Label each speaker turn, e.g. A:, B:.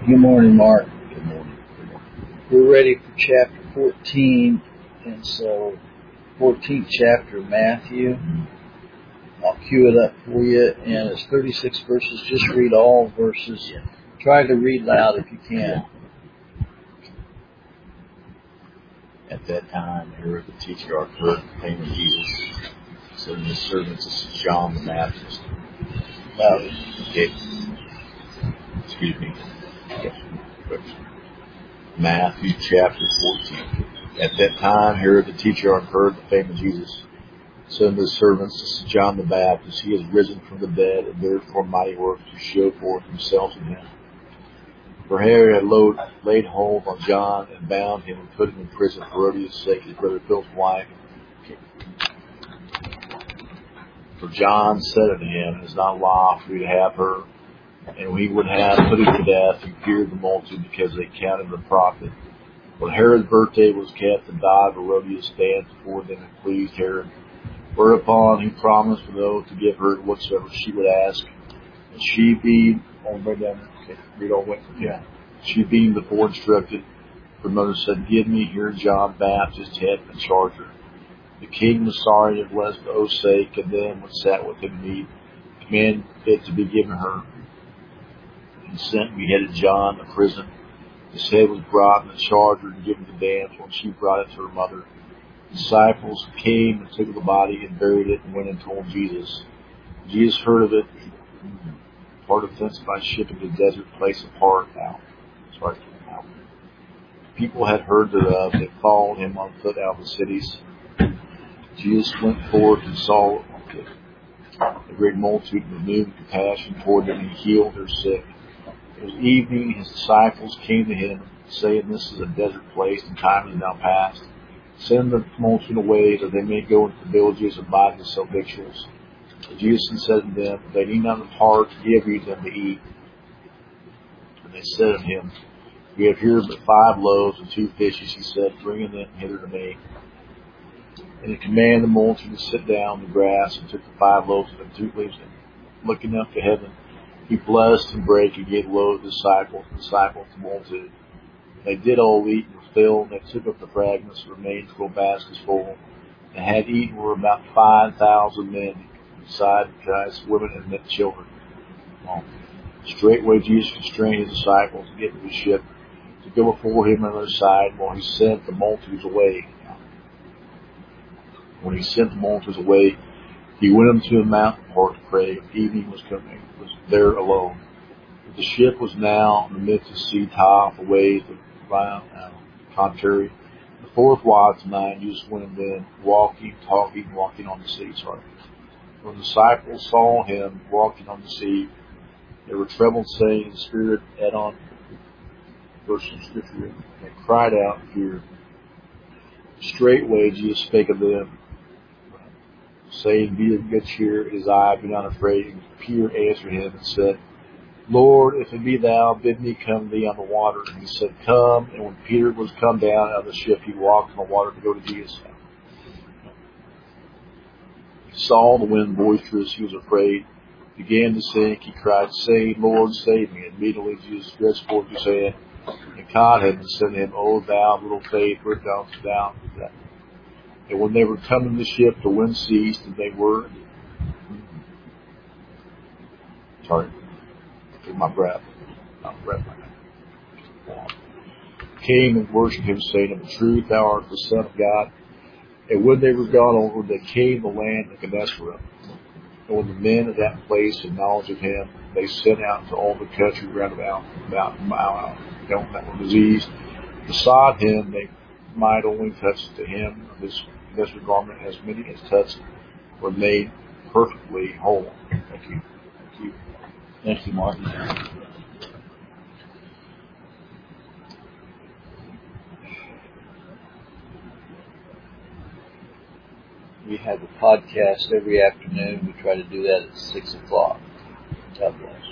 A: Good morning, Mark.
B: Good morning.
A: We're ready for chapter 14, and so 14th chapter of Matthew. I'll cue it up for you, and it's 36 verses. Just read all verses.
B: Yeah.
A: Try to read loud if you can.
B: At that time, Herod the Tetrarch heard the fame of Jesus, sending his servants to John the Baptist. Matthew chapter 14. At that time, Herod the Tetrarch heard the fame of Jesus, sending his servants to John the Baptist. He has risen from the dead, and therefore mighty works to show forth himself in him. For Herod had laid hold on John and bound him and put him in prison for Herodias' sake, his brother Philip's wife. For John said unto him, It is not lawful for you to have her. And when he would have put him to death, he feared the multitude because they counted him a prophet. When Herod's birthday was kept, the daughter of Herodias stands before them and pleased Herod. Whereupon he promised with oath to give her whatsoever she would ask. And she being She being before instructed, her mother said, Give me here John Baptist head and charge her. The king was sorry and lest for oath's sake, and them which sat with him meat, commanded it to be given her. And sent and beheaded John in prison. His head was brought and charged her and given to damsel, and she brought it to her mother. The disciples came and took the body and buried it and went and told Jesus. Jesus heard of it, departed thence by ship into the desert place apart. People had heard thereof, they followed him on foot out of the cities. Jesus went forth and saw a great multitude, and was moved with compassion toward them, and he healed their sick. It was evening, his disciples came to him, saying, This is a desert place, and time is now past. Send the multitude away, that they may go into the villages and buy and sell victuals. And Jesus said to them, They need not depart, give you them to eat. And they said unto him, We have here but 5 loaves and 2 fishes. He said, Bring them hither to me. And he commanded the multitude to sit down on the grass, and took the 5 loaves and 2 fishes, and looking up to heaven, he blessed and brake and gave loaves to the disciples, the multitude. They did all eat and were filled, and they took up the fragments and remained 12 baskets full. And had eaten were about 5,000 men, besides Christ, women and children. Straightway Jesus constrained his disciples to get into the ship, to go before him on the other side, while he sent the multitudes away. When he sent the multitudes away, he went unto a mountain apart to pray. Evening was coming, was there alone. But the ship was now in the midst of the sea, tossed the waves of contrary. The 4th watch of the night, Jesus went and then walking on the sea. When the disciples saw him walking on the sea, they were troubled, saying, The Spirit had on verse of Scripture, and they cried out in fear. Straightway Jesus spake unto them, saying, Be of good cheer, it is I, be not afraid. And Peter answered him and said, Lord, if it be thou, bid me come to thee on the water. And he said, Come. And when Peter was come down out of the ship, he walked on the water to go to Jesus. He saw the wind boisterous, he was afraid, began to sink. He cried, saying, Lord, save me. And immediately Jesus stretched forth his hand, and caught him, and said to him, O thou of little faith, where dost thou that? And when they were come in the ship, the wind ceased, and they were... Take my breath. Came and worshipped him, saying, Of a truth, thou art the Son of God. And when they were gone over, they came to the land of Gennesaret. And when the men of that place had knowledge of him, they sent out to all the country round about that were diseased. Beside him, they might only touch to him of his garment, as many as touched were made perfectly whole. Thank you.
A: Thank you, Mark. We have a podcast every afternoon. We try to do that at 6 o'clock. God bless.